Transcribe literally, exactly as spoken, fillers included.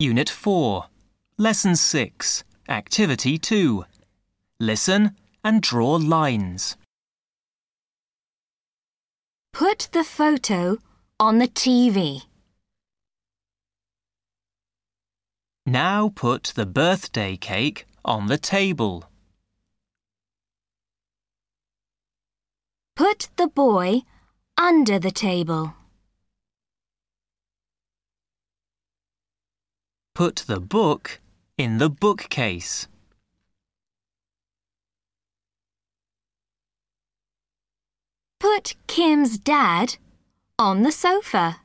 Unit four, Lesson six, Activity two. Listen and draw lines. Put the photo on the T V. Now put the birthday cake on the table. Put the boy under the table. Put the book in the bookcase. Put Kim's dad on the sofa.